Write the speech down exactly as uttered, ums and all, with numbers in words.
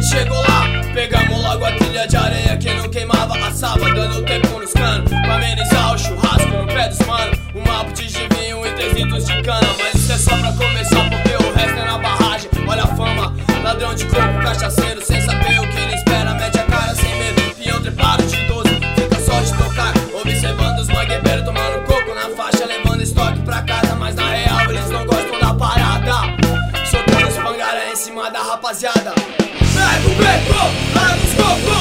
chegou lá, pegamos logo a trilha de areia que não queimava, assava, dando tempo nos canos pra amenizar o churrasco no pé dos mano. Um malte de vinho e três litros de cana, mas isso é só pra começar porque o resto é na barragem. Olha a fama, ladrão de coco, cachaceiro, sem saber o que ele espera, mete a cara sem medo, pião trepado de doze, fica só de tocar, observando os manguebeiros tomando coco na faixa, levando estoque pra casa, mas na real eles não gostam da parada, soltando os pangaré em cima da rapaziada. Pega o beco, larga os cocos.